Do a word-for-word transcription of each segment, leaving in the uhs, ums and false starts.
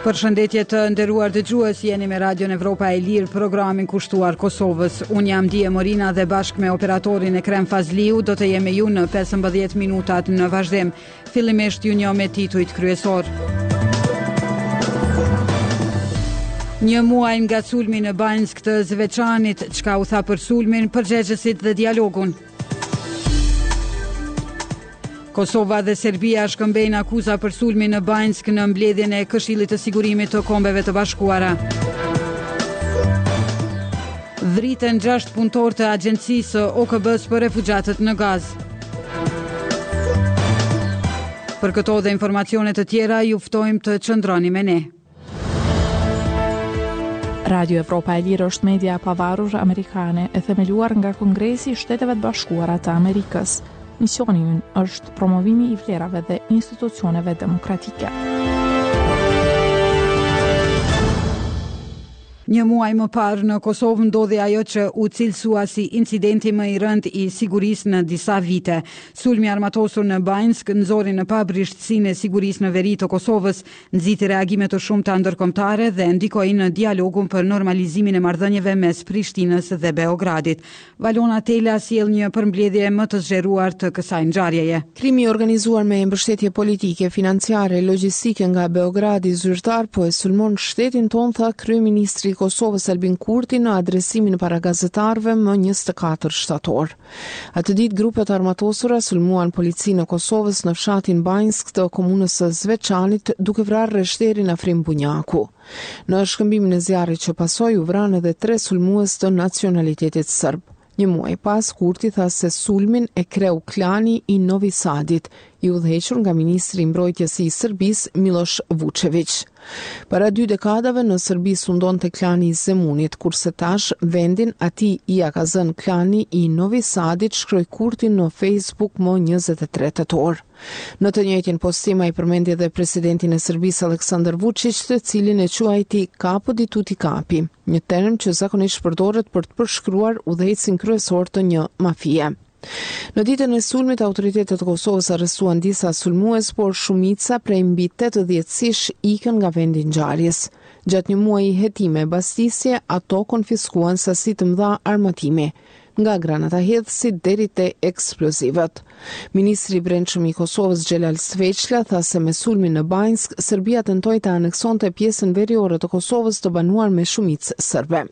Përshëndetje të nderuar dëgjues, jeni me Radion Evropa e Lirë, programin kushtuar Kosovës. Unë jam Dije Morina dhe bashkë me operatorin Ekrem Fazliu do të jemi ju në pesëmbëdhjetë minutat në vazhdim. Fillimisht ju njoh me titujt kryesor. Një muaj nga sulmi në Banjsk të Zveçanit, çka u tha për sulmin, përgjegjësit dhe dialogun. Kosova dhe Serbia shkëmbejnë akuza për sulmin në Banjsk në mbledhjen e Këshillit të Sigurimit të Kombeve të Bashkuara. Vriten gjashtë punëtorë të agjencisë O K B-s për refugjatët në Gazë. Për këto dhe informacione të tjera, ju ftojmë të qëndroni me ne. Radio Evropa e Lirë është media e pavarur amerikane e themeluar nga Kongresi i Shteteve të Bashkuara të Amerikës. Misioni ynë është promovimi i vlerave dhe institucioneve demokratike. Një muaj më parë në Kosovë ndodhi ajo që u cilësua si incidenti më i rënd i sigurisë në disa vite. Sulmi armatosur në Banjsk nxori në pabrishtsinë e sigurisë në veri të Kosovës, nxiti reagime të shumta ndërkombëtare dhe ndikoi në dialogun për normalizimin e marrëdhënieve mes Prishtinës dhe Beogradit. Valona Tela sjell një përmbledhje më të zgjeruar të kësaj ngjarjeje. Krimi organizuar me mbështetje politike, financiare e logjistike nga Beogradi zyrtar po e sulmon shtetin ton, tha kryeministri Kosovës Albin Kurti në adresimin para gazetarëve më njëzet e katër shtator. Atë ditë grupet armatosura sulmuan policinë e Kosovës në fshatin Banjsk të komunës së Zveçanit duke vrarë rreshterin Afrim Bunjaku. Në shkëmbimin e zjarrit që pasoi u vranë edhe tre sulmues të nacionalitetit serb. Një muaj pas, Kurti tha se sulmin e kreu klani i Novi Sadit, i udhëhequr nga ministri i mbrojtjes i Serbisë Miloš Vučević. Para dy dekadave në Serbi sundonte klani i Zemunit, kurse tash vendin atij i ja ka zënë klani i Novi Sadit, shkroi Kurti në Facebook më njëzet e tre tetor. Në të njëjtin postim ai përmendi edhe presidentin e Serbisë Aleksandar Vučić, të cilin e quajti kapo di tutti capi, një term që zakonisht përdoret për të përshkruar udhëheqësin kryesor të një mafie. Në ditën e sulmit, autoritetet e Kosovës arrestuan disa sulmues, por shumica prej mbi tetëdhjetë-ish ikën nga vendi i ngjarjes. Gjatë një muaji hetime e bastisje, ato konfiskuan sasi të mëdha armatimi, nga granata hedhësit deri te eksplozivët. Ministri i Brendshëm i Kosovës Xhelal Sveçla tha se me sulmin në Banjsk, Serbia tentoi të aneksonte pjesën veriore të Kosovës të banuar me shumicë serbe.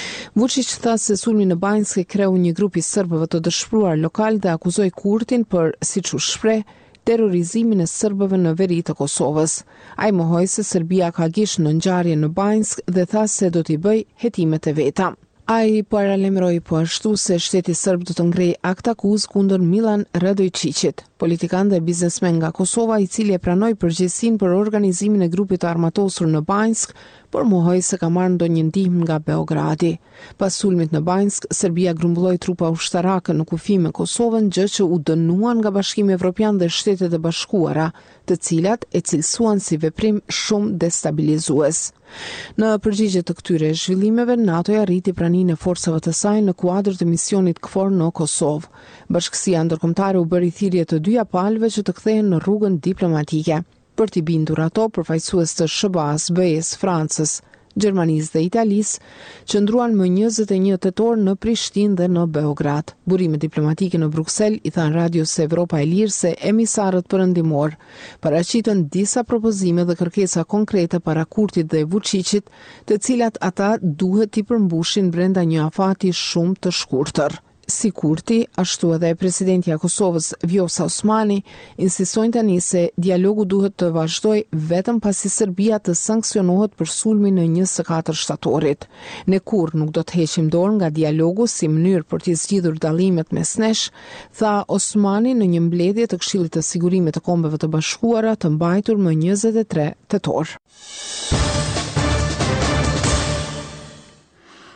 Vučić tha se sulmi në Banjsk e kreu një grup i serbëve të dëshpëruar lokal dhe akuzoi Kurtin për, siç u shpreh, terrorizimin e serbëve në veri të Kosovës. Ai mohoi se Serbia ka gishtë në ngjarje në Banjsk dhe tha se do t'i bëj hetimet e veta. Ai paralajmëroi po ashtu se shteti serb do të ngrej akt akuzë kundër Milan Radojčićit, politikan dhe biznesmen nga Kosova, i cili e pranoi përgjegjësinë për organizimin e grupit të armatosur në Banjsk, por mohoi se ka marrë ndonjë ndihmë nga Beogradi. Pas sulmit në Banjsk, Serbia grumbulloi trupa ushtarake në kufi me Kosovën, gjë që u dënuan nga Bashkimi Evropian dhe Shtetet e Bashkuara, të cilat e cilësuan si veprim shumë destabilizues. Në përgjigje të këtyre zhvillimeve, NATO arriti praninë e forcave të saj në kuadër të misionit KFOR në Kosovë. Bashkësia ndërkombëtare u bëri thirrje të dyja palëve që të kthehen në rrugën diplomatike. Për t'i bindur ato, përfaqësues të S B A-s, B E-s, Francës, Gjermanisë dhe Italisë, qëndruan më njëzet e një tetor në Prishtinë dhe në Beograd. Burime diplomatike në Bruksel i than Radios Evropa e Lirë se emisarët perëndimor paraqitën disa propozime dhe kërkesa konkrete para Kurtit dhe Vučićit, të cilat ata duhet t'i përmbushin brenda një afati shumë të shkurtër. Si Kurti, ashtu edhe presidentja e Kosovës Vjosa Osmani insistojnë tani se dialogu duhet të vazhdoj vetëm pasi Serbia të sanksionohet për sulmin në njëzet e katër shtatorit. Ne kurrë nuk do të heqim dorë nga dialogu si mënyrë për të zgjidhur dallimet mes nesh, tha Osmani në një mbledhje të Këshillit të Sigurimit të Kombeve të Bashkuara të mbajtur më njëzet e tre tetor.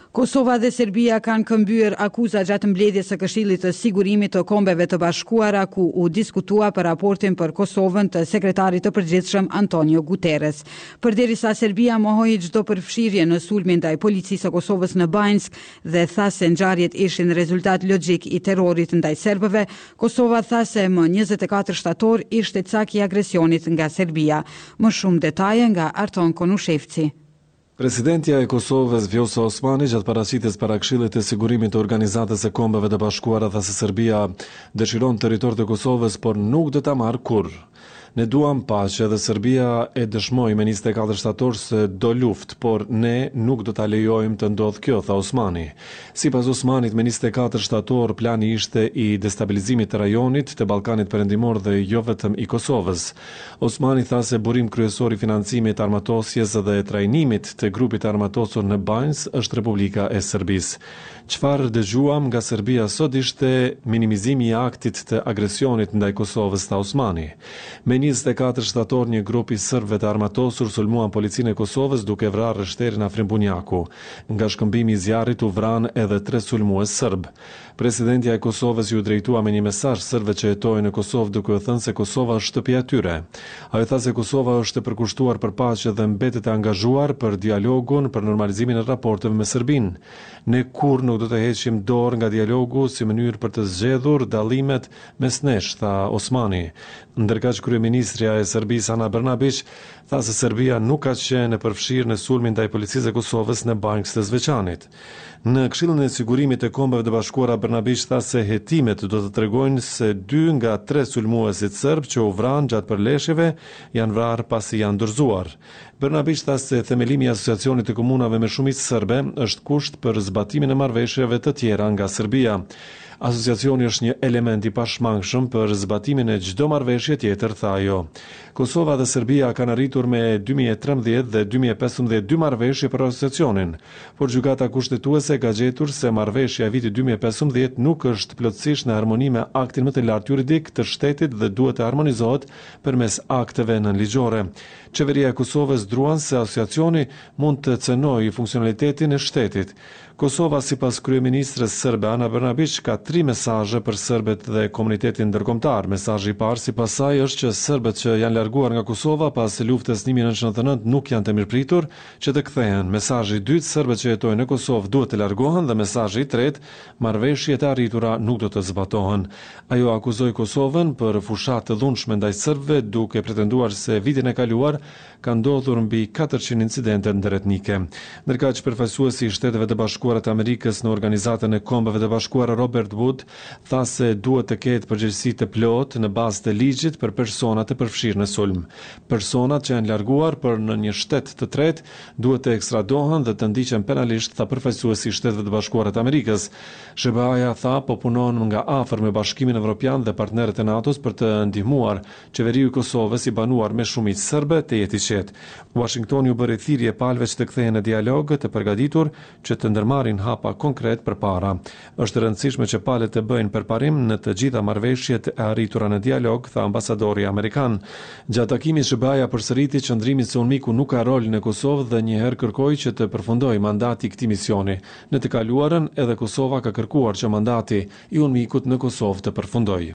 Kosova dhe Serbia kanë këmbyer akuza gjatë mbledhjes së Këshillit të Sigurimit të Kombeve të Bashkuara, ku u diskutua për raportin për Kosovën të sekretarit të përgjithshëm Antonio Guterres. Përderisa Serbia mohoi çdo përfshirje në sulmin ndaj policisë së Kosovës në Banjsk dhe tha se ngjarjet ishin rezultat logjik i terrorit ndaj serbëve, Kosova tha se më njëzet e katër shtator ishte cak i agresionit nga Serbia. Më shumë detaje nga Arton Konushevci. Presidentja e Kosovës Vjosa Osmani gjatë paraqitjes para Këshillit të Sigurimit të Organizatës së Kombeve të Bashkuara tha se Serbia dëshiron territor të Kosovës, por nuk do ta marrë kurrë. Ne duam paqe dhe Serbia e dëshmoi me njëzet e katër shtator se do luftë, por ne nuk do ta lejojmë të ndodhë kjo, tha Osmani. Sipas Osmanit, me njëzet e katër shtator plani ishte i destabilizimit të rajonit, të Ballkanit Perëndimor dhe jo vetëm i Kosovës. Osmani tha se burim kryesor i financimit, armatosjes dhe trajnimit të grupit armatosur në Banjs është Republika e Serbisë. Çfarë dëgjuam nga Serbia sot ishte minimizimi i aktit të agresionit ndaj Kosovës, tha Osmani. Me njëzet e katër shtator një grup i serbëve të armatosur sulmuan policinë e Kosovës duke vrarë rështerin Afrim Bunjaku. Nga shkëmbimi i zjarrit u vran edhe tre sulmues serb. Presidentja e Kosovës ju drejtua me një mesazh serbëve që jetojnë në Kosovë duke u thënë se Kosova është shtëpia e tyre. Ai tha se Kosova është e përkushtuar për paqe dhe mbetet e angazhuar për dialogun për normalizimin e raporteve me Serbinë. Ne kurrë nuk do të heqim dorë nga dialogu si mënyrë për të zgjedhur dallimet mes nesh, tha Osmani. Ndërkaq kryeministrja e Serbisë Ana Brnabić tha se Serbia nuk ka qenë e përfshirë në sulmin ndaj policisë e Kosovës në Banjë të Zveçanit. Në Këshillin e Sigurimit të Kombeve të Bashkuara, Brnabić tha se hetimet do të tregojnë se dy nga tre sulmuesit serb që u vranë gjatë përleshjeve janë vrarë pasi janë dorëzuar. Brnabić tha se themelimi i asociacionit të komunave me shumicë serbe është kusht për zbatimin e marrëveshjeve të tjera nga Serbia. Asociacioni është një element i pashmangshëm për zbatimin e çdo marrëveshje tjetër, tha ajo. Kosova dhe Serbia kanë arritur me dy mijë e trembëdhjetë dhe dy mijë e pesëmbëdhjetë dy marrëveshje për asociacionin, por gjykata kushtetuese ka gjetur se marrëveshja e vitit dy mijë e pesëmbëdhjetë nuk është plotësisht në harmoni me aktin më të lartë juridik të shtetit dhe duhet të harmonizohet përmes akteve nënligjore. Qeveria e Kosovës druan se asociacioni mund të cënojë funksionalitetin e shtetit. Kosova, sipas kryeministres serbe Ana Brnabić, ka tri mesazhe për serbet dhe komunitetin ndërkombëtar. Mesazhi i parë sipas saj është që serbet që janë larguar nga Kosova pas luftës një mijë e nëntëqind e nëntëdhjetë e nëntë nuk janë të mirëpritur që të kthehen. Mesazhi i dytë, serbet që jetojnë në Kosovë duhet të largohen dhe mesazhi i tretë, marrëveshjet e arritura nuk do të zbatohen. Ajo akuzoi Kosovën për fushat të dhunshme ndaj serbëve duke pretenduar se vitin e kaluar ka ndodhur mbi katërqind incidente ndëretnike. Ndërkaq përfaqësuesi i Shteteve të Bashkuara të Amerikës në Organizatën e Kombeve të Bashkuara Robert Wood tha se duhet të ketë përgjegjësi të plotë në bazë të ligjit për persona të përfshirë në sulm. Personat që janë larguar për në një shtet të tretë duhet të ekstradohen dhe të ndiqen penalisht, tha përfaqësuesi i Shteteve të Bashkuara të Amerikës. Shebaja tha po punon nga afër me Bashkimin Evropian dhe partnerët e NATO-s për të ndihmuar qeveriu i Kosovës i banuar me shumicë serbe të jetë i qetë. Washingtoni u bëri thirrje palëve që të kthehen në dialog të përgatitur që të ndërmarrin hapa konkret përpara. Është e rëndësishme që palët të bëjnë përparim në të gjitha marrëveshjet e arritura në dialog, tha ambasadori amerikan. Gjatë takimit Shebaja përsëriti qëndrimin se UNMIK-u nuk ka rol në Kosovë dhe një herë kërkoi që të përfundojë mandati i këtij misioni. Në të kaluarën edhe Kosova ka kërkuar që mandati i UNMIK-ut në Kosovë të përfundojë.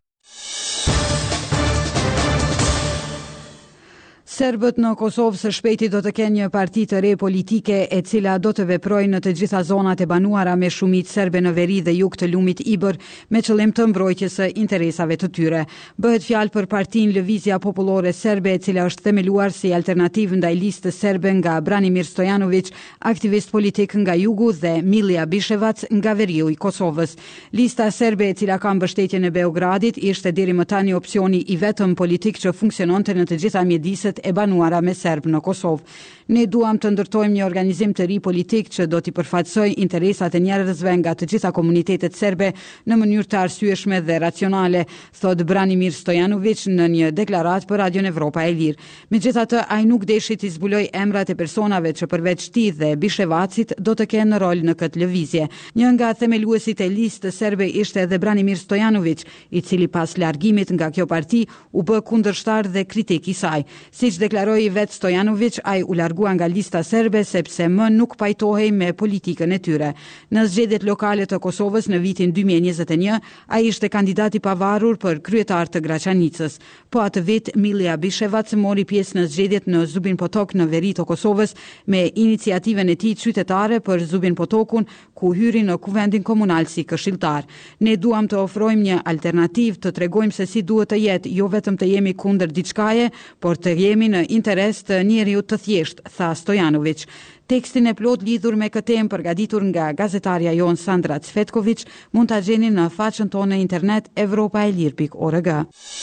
Serbët në Kosovë së shpejti do të kenë një parti të re politike e cila do të veprojë në të gjitha zonat e banuara me shumicë serbe në veri dhe jug të lumit Ibër me qëllim të mbrojtjes së interesave të tyre. Bëhet fjalë për Partinë Lëvizja Popullore Serbe, e cila është themeluar si alternativë ndaj listës serbe nga Branimir Stojanović, aktivist politik nga jugu, dhe Milija Bishevac nga veriu i Kosovës. Lista serbe, e cila ka mbështetjen e Beogradit, ishte deri më tani opsioni i vetëm politik që funksiononte në të gjitha mjediset e banuara me serb në Kosovë. Ne duam të ndërtojmë një organizim të ri politik që do t'i përfaqësojë interesat e njerëzve nga të gjitha komunitetet serbe në mënyrë të arsyeshme dhe racionale, thot Branimir Stojanović në një deklaratë për Radion Evropa e Lirë. Megjithatë, ai nuk deshi të zbuloj emrat e personave që përveç tij dhe Bishevacit do të kenë rol në këtë lëvizje. Një nga themeluesit e listës serbe ishte edhe Branimir Stojanović, i cili pas largimit nga kjo parti u bë kundërshtar dhe kritik i saj. Si Siç deklaroi vet Stojanović, ai u largua nga lista serbe sepse më nuk pajtohej me politikën e tyre. Në zgjedhjet lokale të Kosovës në vitin dy mijë e njëzet e një, ai ishte kandidat i pavarur për kryetar të Graçanicës. Po atë vit Milija Bishevac mori pjesë në zgjedhjet në Zubin Potok në veri të Kosovës me iniciativën e tij qytetare për Zubin Potokun, ku hyri në kuvendin komunal si këshilltar. Ne duam të ofrojmë një alternativë, të tregojmë se si duhet të jetë, jo vetëm të jemi kundër diçkaje, por të jemi në interes të njeriut të thjesht, tha Stojanović. Tekstin e plot lidhur me këtë temë përgatitur nga gazetarja jon Sandra Cvetković mund ta gjeni në faqen tonë në internet evropa e lir pikë org.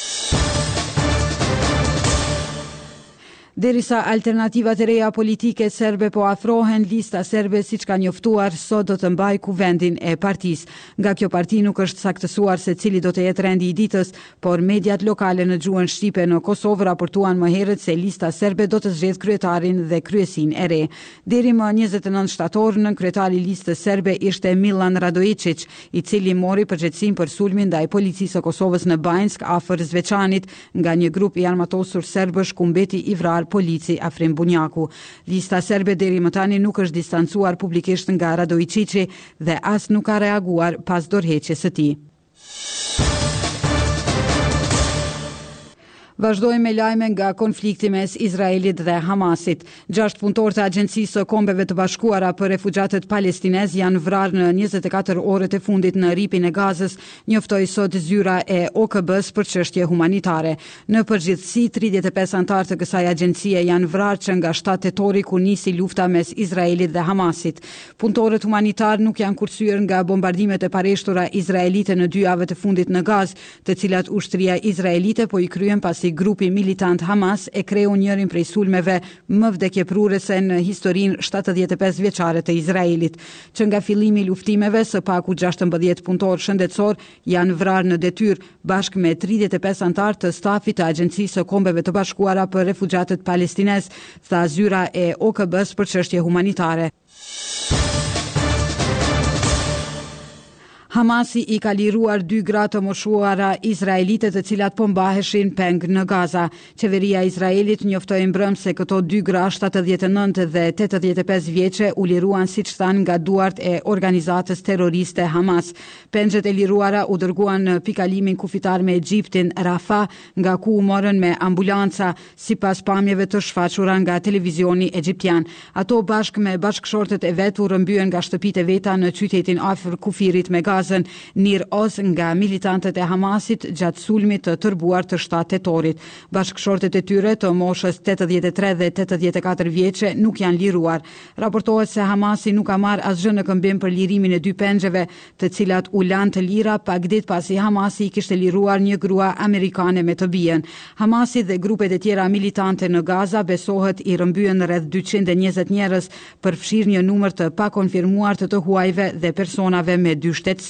Derisa alternativat e reja politike serbe po afrohen, lista serbe siç ka njoftuar sot do të mbaj kuvendin e partisë. Nga kjo parti nuk është saktësuar se cili do të jetë rendi i ditës, por mediat lokale në gjuhën shqipe në Kosovë raportuan më herët se lista serbe do të zgjedhë kryetarin dhe kryesinë e re. Deri më njëzet e nëntë shtator, nën kryetari i listës serbe ishte Milan Radojičić, i cili mori përgjegjësinë për sulmin ndaj policisë së Kosovës në Banjsk afër Zvečanit nga një grup i armatosur serbësh ku mbeti i vrarë polici Afrim Bunjaku. Lista serbe deri më tani nuk është distancuar publikisht nga Radojičići dhe as nuk ka reaguar pas dorëheqjes së tij. Vazhdojmë me lajme nga konflikti mes Izraelit dhe Hamasit. Gjashtë punëtorë të Agjencisë së Kombeve të Bashkuara për refugjatët palestinez janë vrarë në njëzet e katër orët e fundit në ripin e Gazës, njoftoi sot zyra e O K B-s për çështje humanitare. Në përgjithësi, tridhjetë e pesë anëtar të kësaj agjencie janë vrarë që nga shtatë tetori ku nisi lufta mes Izraelit dhe Hamasit. Punëtorët humanitar nuk janë kursyer nga bombardimet e pareshtura izraelite në dy javët e fundit në Gazë, të cilat ushtria izraelite po i kryen pasi grupi militant Hamas e kreu njërin prej sulmeve më vdekjeprurese në historinë shtatëdhjetë e pesë vjeçare të Izraelit. Që nga fillimi i luftimeve, së paku gjashtëmbëdhjetë punëtorë shëndetësor janë vrarë në detyrë bashkë me tridhjetë e pesë anëtar të stafit të Agjencisë së Kombeve të Bashkuara për refugjatët palestinez, tha zyra e O K B-s për çështje humanitare. Hamasi i ka liruar dy gra të moshuara izraelite të cilat po mbaheshin peng në Gaza. Qeveria e Izraelit njoftoi mbrëm se këto dy gra shtatëdhjetë e nëntë dhe tetëdhjetë e pesë vjeçe u liruan siç thanë nga duart e organizatës terroriste Hamas. Pengjet e liruara u dërguan në pikalimin kufitar me Egjiptin, Rafah, nga ku u morën me ambulanca, sipas pamjeve të shfaqura nga televizioni egjiptian. Ato bashkë me bashkëshortet e vet u rrëmbyen nga shtëpitë e veta në qytetin afër kufirit me Gaza. Nir Oz nga militantët e Hamasit gjatë sulmit të tërbuar të shtatë tetorit. Bashkëshortet e tyre të moshës tetëdhjetë e tre dhe tetëdhjetë e katër vjeçe nuk janë liruar. Raportohet se Hamasi nuk ka marrë asgjë në këmbim për lirimin e dy pengjeve, të cilat u lanë të lira pak ditë pasi Hamasi i kishte liruar një grua amerikane me të bien. Hamasi dhe grupet e tjera militante në Gaza besohet i rrëmbyen rreth dyqind e njëzet njerëz, përfshir një numër të pakonfirmuar të të huajve dhe personave me dy shtetësi.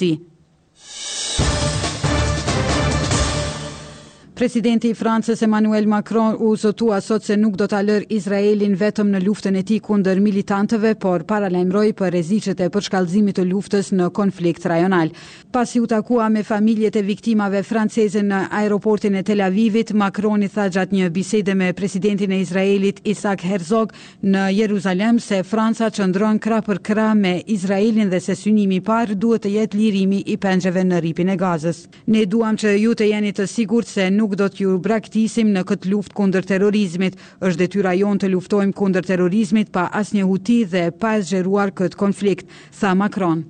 Presidenti i Francës Emmanuel Macron u zotua sot se nuk do ta lër Izraelin vetëm në luftën e tij kundër militantëve, por paralajmëroi për rreziqet e përshkallëzimit të luftës në konflikt rajonal. Pasi u takua me familjet e viktimave franceze në aeroportin e Tel Avivit, Macron i tha gjatë një bisede me presidentin e Izraelit Isaac Herzog në Jeruzalem se Franca qëndron krah për krah me Izraelin dhe se synimi i parë duhet të jetë lirimi i pengjeve në ripin e Gazës. Ne duam që ju të jeni të sigurt se nuk do t'ju braktisim në këtë luftë kundër terrorizmit. Është detyra jonë të luftojmë kundër terrorizmit pa asnjë huti dhe pa zgjeruar këtë konflikt, tha Macron.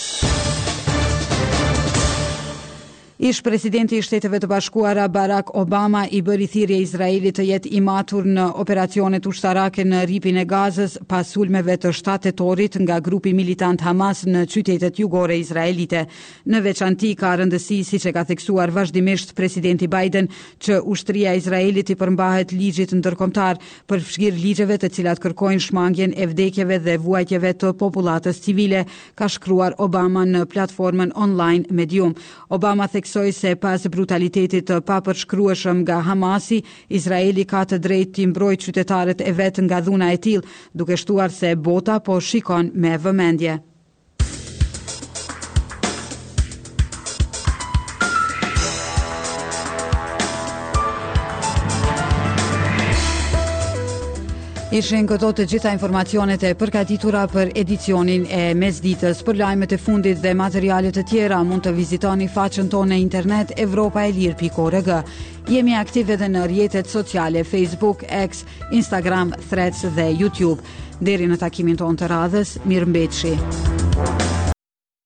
Ish presidenti i Shteteve të Bashkuara Barack Obama i bëri thirrje Izraelit të jetë i matur në operacionet ushtarake në ripin e Gazës pas sulmeve të shtatë tetorit nga grupi militant Hamas në qytetet jugore izraelite. Në veçanti ka rëndësi, siç e ka theksuar vazhdimisht presidenti Biden, që ushtria e Izraelit i përmbahet ligjit ndërkombëtar, përfshirë ligjeve të cilat kërkojnë shmangjen e vdekjeve dhe vuajtjeve të popullatës civile, ka shkruar Obama në platformën online Medium. Obama theks se pas brutalitetit të papërshkrueshëm nga Hamasi, Izraeli ka të drejtë të mbrojë qytetarët e vet nga dhuna e tillë, duke shtuar se bota po shikon me vëmendje. Ishin këto të gjitha informacionet e përgatitura për edicionin e mesditës. Për lajmet e fundit dhe materialet të tjera mund të vizitoni faqen tonë në internet evropa e lirë pikë org. Jemi aktive edhe në rrjetet sociale Facebook, X, Instagram, Threads dhe YouTube. Deri në takimin tonë të radhës, mirëmbëjtje.